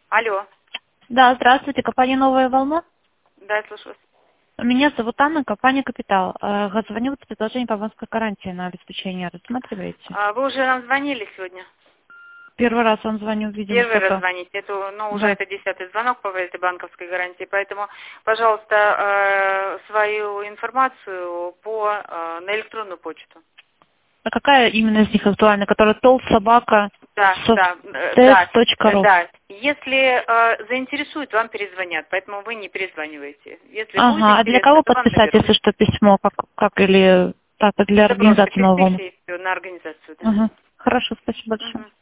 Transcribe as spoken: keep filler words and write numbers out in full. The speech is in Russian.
Алло. Да, здравствуйте, компания «Новая волна». Да, я слушаю вас. Меня зовут Анна, компания «Капитал». Э, Звоню с предложением по банковской гарантии на обеспечение. Рассматриваете? А, вы уже нам звонили сегодня? Первый раз вам звоню, видимо, Первый раз что-то. звоните. Это, ну, уже Да. это десятый звонок по этой банковской гарантии. Поэтому, пожалуйста, э, свою информацию по, э, на электронную почту. А какая именно из них актуальна? Которая тол собака Да, да, э, точка да, ру. да. Если э, заинтересует, вам перезвонят, поэтому вы не перезваниваете. Если будет Ага, а для интересно, кого то вам подписать, наберут. если что, письмо? Как, как или так, для Это просто организации «Новой волны»? пишите и все, на организацию, да. Ага. Хорошо, спасибо большое. Мгм.